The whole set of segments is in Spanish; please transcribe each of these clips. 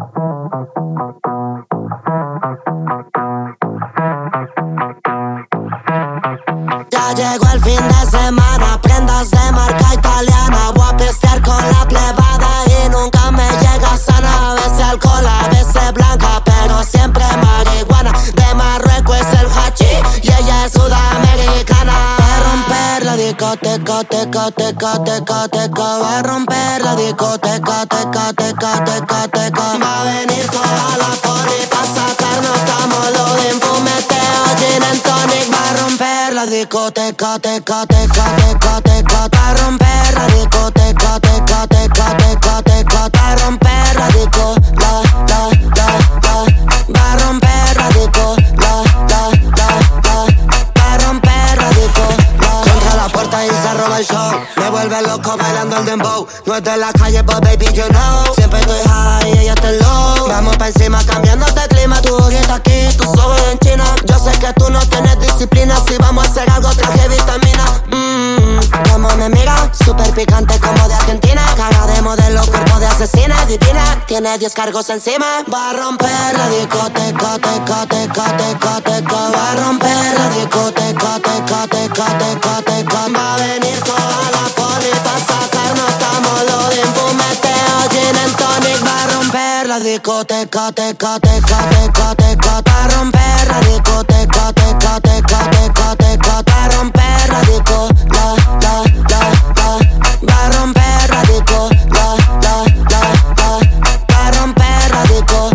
Ya llegó el fin de semana, prendas de marca italiana. Voy a pistear con la plebada y nunca me llega sana. A veces alcohol, a veces blanca, pero siempre marihuana. De Marruecos es el hachís y ella es sudamericana. Va a romper la discoteca, teca, teca, teca, teca. Va a romper la discoteca, teca, teca, teca, teca. Va a venir toda la poli pa' sacarnos tamolo de fumeteo, gin and tonic. Va a romper la discoteca, teca, teca, teca, teca. Va a romper la discoteca, teca, teca, teca, teca. Va a romper la disco, la. Va a romper la disco, la. Va a romper la disco, la. Contra la puerta y se roba el show. Me vuelve loco bailando el dembow. No es de la calle, but baby, you know. Siempre estoy high y ella está low. Vamos pa' encima cambiándote el clima. Tu ojita aquí, tus ojos en China. Yo sé que tú no tienes disciplina. Si vamos a hacer algo, traje vitamina. Como me mira, super picante como de Argentina. Cara de modelo, cuerpo de asesina. Divina, tiene 10 cargos encima. Va a romper la discoteca, teca, teca, teca, teca. Va a romper la discoteca, teca, teca, teca, teca. Va a venir toda la poli pa' sacarnos tamolo de fumeteo, gin and tonic. Va a romper la discoteca, teca, teca, teca, teca. Va a romper la discoteca, teca, teca, teca, teca. Va a romper la disco, la. Va a romper la disco, la. Va a romper la disco,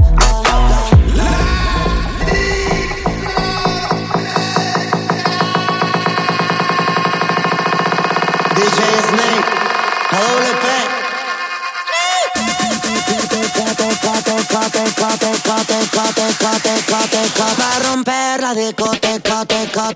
DJ Snake, AWP. Va a romper la discoteca, teca.